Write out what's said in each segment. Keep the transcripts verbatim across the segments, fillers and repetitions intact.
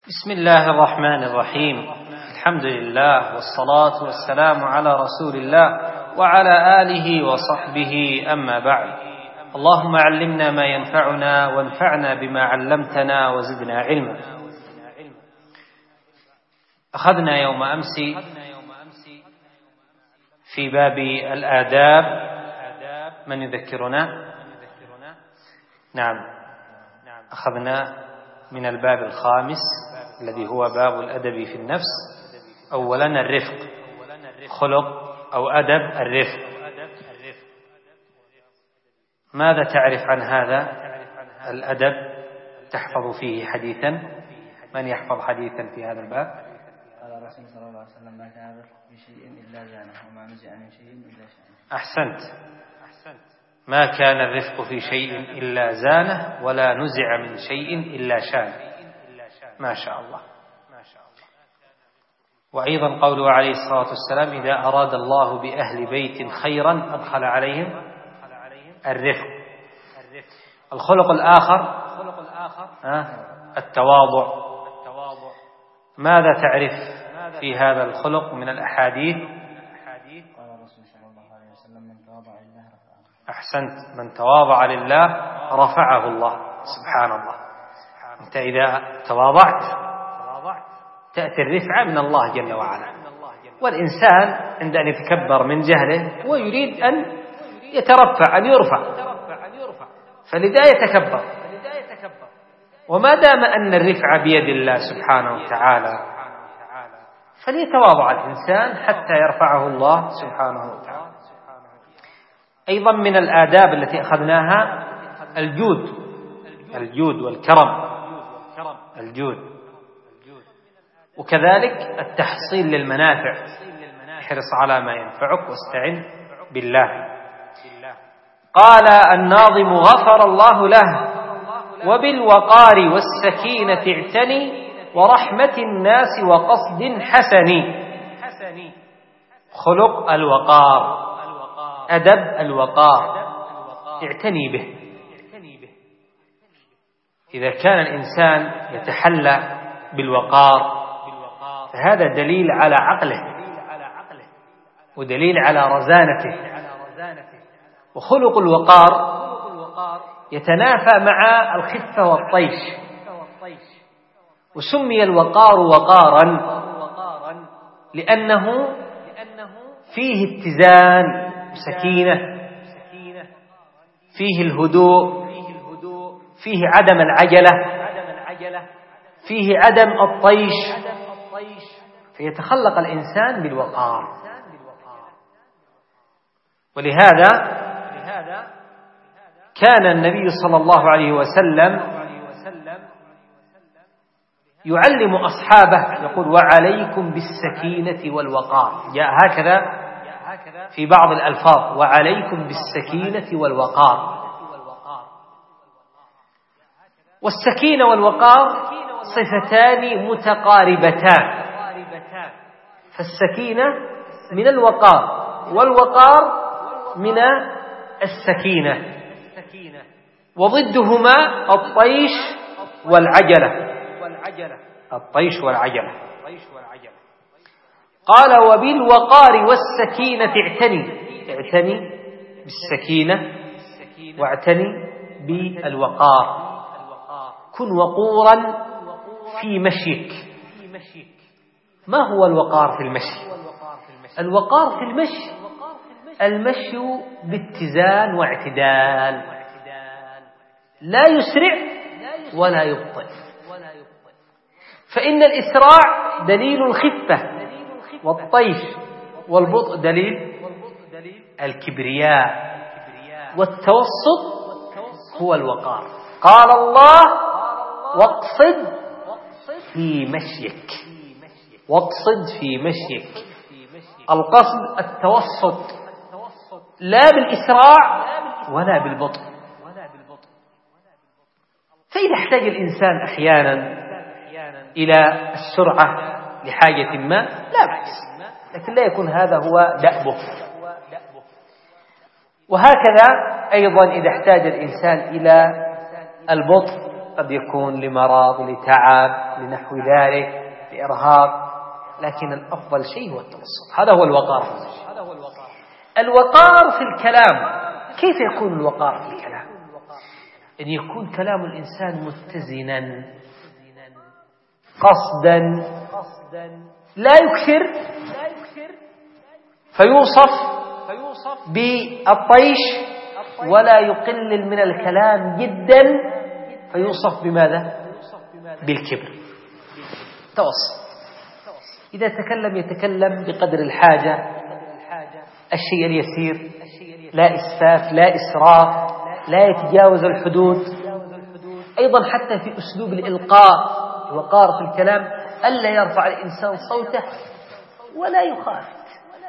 بسم الله الرحمن الرحيم. الحمد لله والصلاة والسلام على رسول الله وعلى آله وصحبه، أما بعد. اللهم علمنا ما ينفعنا وانفعنا بما علمتنا وزدنا علما. أخذنا يوم أمس في باب الآداب. من يذكرنا؟ نعم، أخذنا من الباب الخامس الذي هو باب الأدب في النفس. أولا الرفق، خلق أو أدب الرفق. ماذا تعرف عن هذا الأدب؟ تحفظ فيه حديثا؟ من يحفظ حديثا في هذا الباب؟ قال الرسول صلى الله عليه وسلم: ما كان الرفق في شيء إلا زانه وما نزع من شيء إلا شانه. أحسنت. ما كان الرفق في شيء إلا زانه ولا نزع من شيء إلا شانه. ما شاء الله. وأيضا قوله عليه الصلاة والسلام: إذا أراد الله بأهل بيت خيرا أدخل عليهم الرفق. الخلق الآخر التواضع. ماذا تعرف في هذا الخلق من الأحاديث؟ قال الرسول صلى الله عليه وسلم: من تواضع لله رفعه. أحسنت. من تواضع لله رفعه الله. سبحان الله. أنت إذا تواضعت تأتي الرفعة من الله جل وعلا. والإنسان عند أن يتكبر من جهله ويريد أن يترفع، أن يرفع، فلذا يتكبر. وما دام أن الرفعة بيد الله سبحانه وتعالى فليتواضع الإنسان حتى يرفعه الله سبحانه وتعالى. أيضا من الآداب التي أخذناها الجود، الجود والكرم، الجود. وكذلك التحصيل للمنافع، احرص على ما ينفعك واستعن بالله. قال الناظم: غفر الله له وبالوقار والسكينة اعتني ورحمة الناس وقصد حسن. خلق الوقار، أدب الوقار، اعتني به. إذا كان الإنسان يتحلى بالوقار فهذا دليل على عقله ودليل على رزانته. وخلق الوقار يتنافى مع الخفة والطيش. وسمي الوقار وقارا لأنه فيه اتزان وسكينة، فيه الهدوء، فيه عدم العجلة، فيه عدم الطيش، فيتخلق الإنسان بالوقار. ولهذا كان النبي صلى الله عليه وسلم يعلم أصحابه يقول: وعليكم بالسكينة والوقار. جاء هكذا في بعض الألفاظ: وعليكم بالسكينة والوقار. والسكينة والوقار صفتان متقاربتان، فالسكينة من الوقار والوقار من السكينة، وضدهما الطيش والعجلة، الطيش والعجلة. قال: وبالوقار والسكينة اعتني، اعتني بالسكينة واعتني بالوقار. كن وقورا في مشيك. ما هو الوقار في المشي؟ الوقار في المشي المشي باتزان واعتدال، لا يسرع ولا يبطئ. فإن الإسراع دليل الخفة والطيش، والبطء دليل الكبرياء، والتوسط هو الوقار. قال الله: واقصد في مشيك، واقصد في مشيك. القصد التوسط، لا بالإسراع ولا بالبطء. فإذا احتاج الإنسان أحيانا إلى السرعة لحاجة ما لا بأس، لكن لا يكون هذا هو دأبه. وهكذا أيضا إذا احتاج الإنسان إلى البطء قد يكون لمرض، لتعب، لنحو ذلك، لإرهاق، لكن الأفضل شيء هو التوسط. هذا هو الوقار. الوقار في الكلام، كيف يكون الوقار في الكلام؟ أن يكون كلام الإنسان متزنا قصدا، لا يكثر فيوصف بالطيش، ولا يقلل من الكلام جدا فيوصف بماذا؟ بالكبر. توسط. إذا تكلم يتكلم بقدر الحاجة، الشيء اليسير، لا إسفاف، لا إسراف، لا يتجاوز الحدود. أيضا حتى في أسلوب الإلقاء، الوقار في الكلام، ألا يرفع الإنسان صوته ولا يخافت،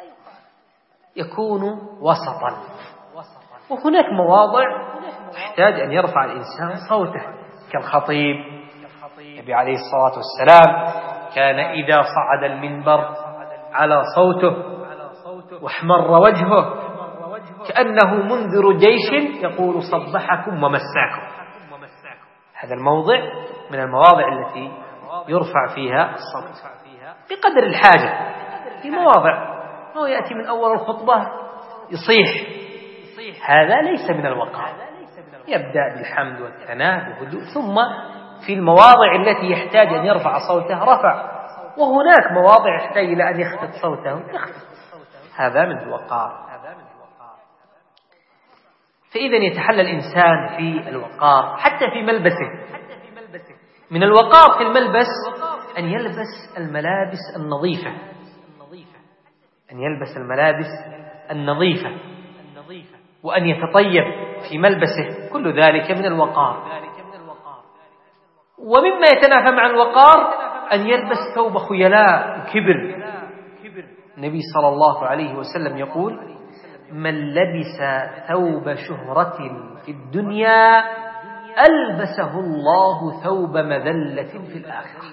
يكون وسطا. وهناك مواضع تحتاج أن يرفع الإنسان صوته، كالخطيب. النبي عليه الصلاة والسلام كان إذا صعد المنبر على صوته واحمر وجهه كأنه منذر جيش يقول صبحكم ومساكم. هذا الموضع من المواضع التي يرفع فيها الصوت بقدر الحاجة. في مواضع هو يأتي من أول الخطبة يصيح، هذا ليس من الوقار. يبدأ بالحمد والثناء بهدوء، ثم في المواضع التي يحتاج أن يرفع صوته رفع، وهناك مواضع يحتاج إلى أن يخفض صوته يخفض. هذا من الوقار. فإذا يتحلى الإنسان في الوقار حتى في ملبسه. من الوقار في الملبس أن يلبس الملابس النظيفة، أن يلبس الملابس النظيفة وأن يتطيب في ملبسه، كل ذلك من الوقار. ومما يتنافى مع الوقار أن يلبس ثوب خيلاء وكبر. النبي صلى الله عليه وسلم يقول: من لبس ثوب شهرة في الدنيا ألبسه الله ثوب مذلة في الآخرة.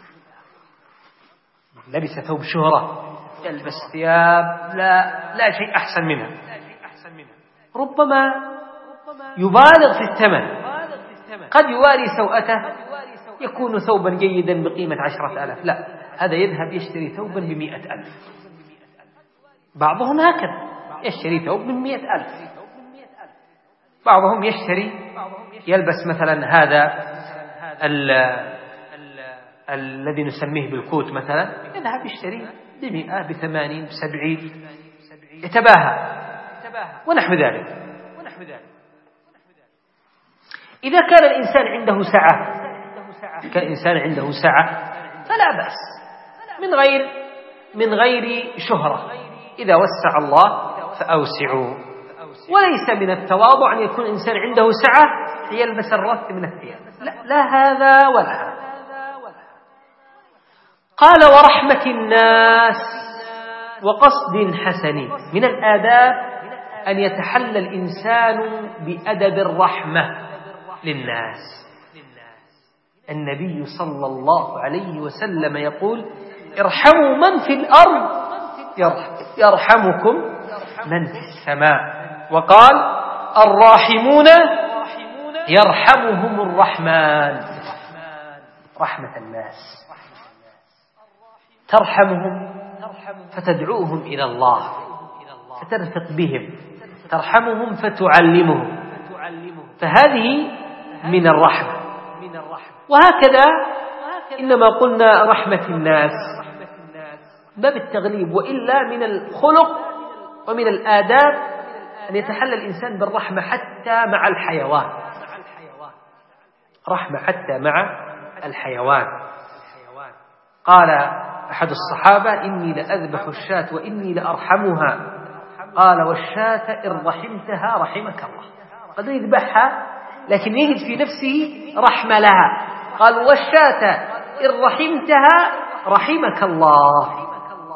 لبس ثوب شهرة، يلبس ثياب لا, لا شيء أحسن منها، ربما يبالغ في الثمن، قد يواري سوءته، يكون ثوبا جيدا بقيمة عشرة آلاف، لا، هذا يذهب يشتري ثوبا بمئة ألف. بعضهم هكذا يشتري ثوب من مئة ألف. بعضهم يشتري يلبس مثلا هذا الذي نسميه بالكوت مثلا، يذهب يشتري بمئة، بثمانين، بسبعين، يتباهى ونحو ذلك. إذا كان الإنسان عنده سعة، كان الإنسان عنده سعة فلا بأس، من غير من غير شهرة. إذا وسع الله فأوسعوا. وليس من التواضع أن يكون الإنسان عنده سعة يلبس الرث من الثياب، لا, لا هذا ولا هذا. قال: ورحمة الناس وقصد حسن. من الآداب أن يتحلى الإنسان بأدب الرحمة للناس. النبي صلى الله عليه وسلم يقول: ارحموا من في الأرض يرحمكم من في السماء. وقال: الراحمون يرحمهم الرحمن. رحمة الناس، ترحمهم فتدعوهم إلى الله، فترفق بهم، ترحمهم فتعلمهم، فهذه من الرحمة. وهكذا إنما قلنا رحمة الناس باب التغليب، وإلا من الخلق ومن الآداب أن يتحلى الإنسان بالرحمة حتى مع الحيوان، رحمة حتى مع الحيوان. قال أحد الصحابة: إني لأذبح الشاة وإني لأرحمها. قال: والشاة إن رحمتها رحمك الله. قد يذبحها لكن يجد في نفسه رحمة لها. قال: والشاة إن رحمتها رحمك الله.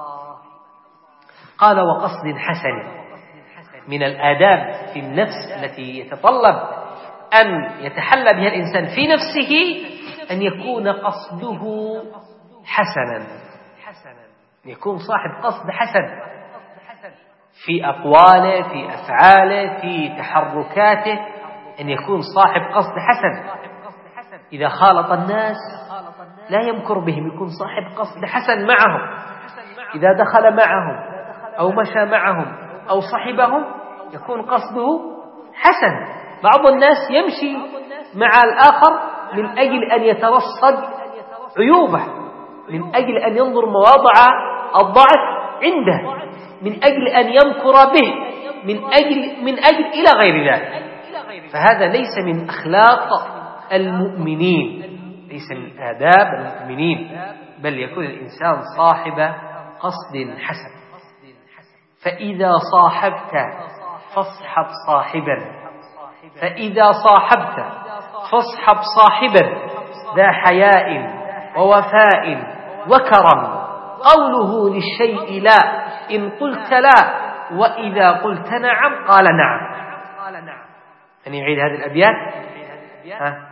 قال: وقصد حسن. من الآداب في النفس التي يتطلب أن يتحلى بها الإنسان في نفسه أن يكون قصده حسنا، أن يكون صاحب قصد حسن في أقواله، في أفعاله، في تحركاته، أن يكون صاحب قصد حسن. إذا خالط الناس لا يمكر بهم، يكون صاحب قصد حسن معهم. إذا دخل معهم أو مشى معهم أو صحبهم يكون قصده حسن. بعض الناس يمشي مع الآخر من أجل أن يترصد عيوبه، من أجل أن ينظر مواضع الضعف عنده، من أجل أن يمكر به، من أجل, من أجل إلى غير ذلك. فهذا ليس من أخلاق المؤمنين، ليس من آداب المؤمنين، بل يكون الإنسان صاحب قصد حسن. فإذا صاحبت فاصحب صاحبا، فإذا صاحبت فاصحب صاحبا ذا حياء ووفاء وكرم، قوله للشيء لا إن قلت لا، وإذا قلت نعم قال نعم. أن يعيد هذه الأبيات. ها؟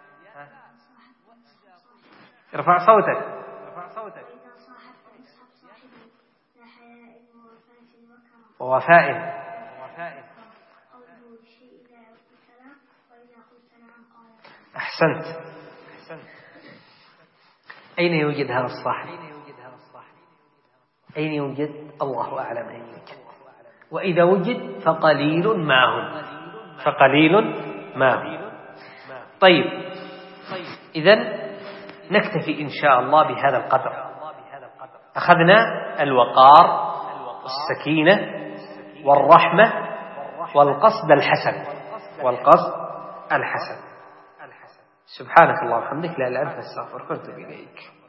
ارفع صوتك. ووفاء. أحسنت. أين يوجد هذا الصاحب؟ أين يوجد؟ الله أعلم أين يوجد. وإذا وجد فقليل ما هم، فقليل ما هم. طيب، إذن نكتفي إن شاء الله بهذا القدر. أخذنا الوقار والسكينة والرحمة والقصد الحسن، والقصد الحسن. سبحانك اللهم وبحمدك، لا إله إلا أنت، أستغفرك وأتوب إليك.